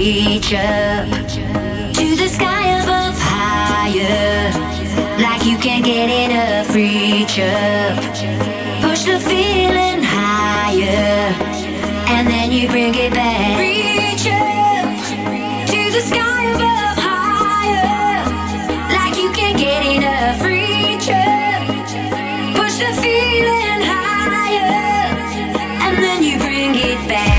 reach up to the sky above higher, like you can't get enough. Reach up, push the feeling higher, and then you bring it back. Reach up to the sky above higher, like you can't get enough. Reach up, push the feeling higher, and then you bring it back.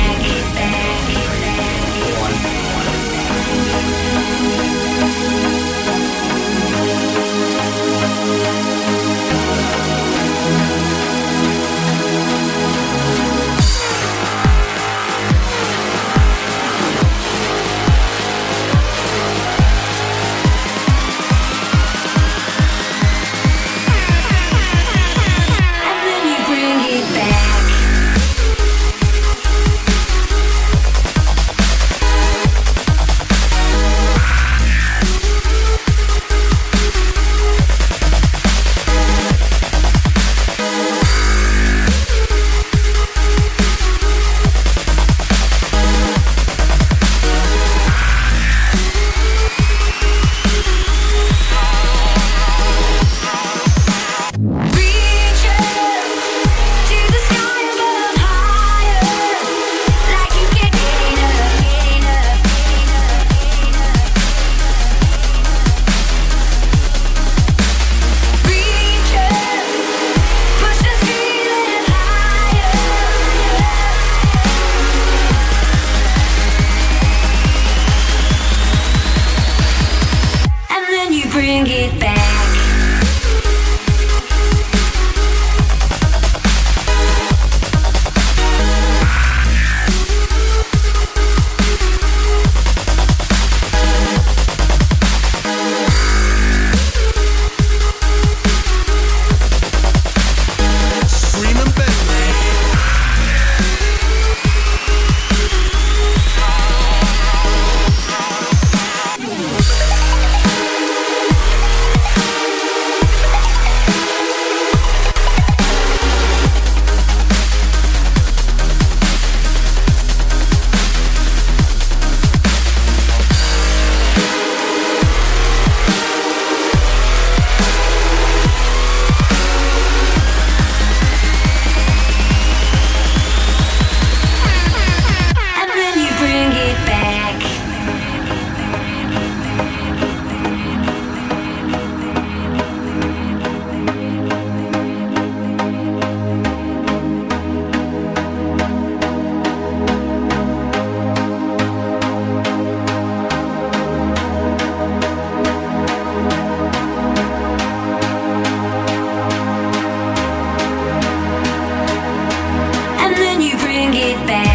Bring it back. Bring it back.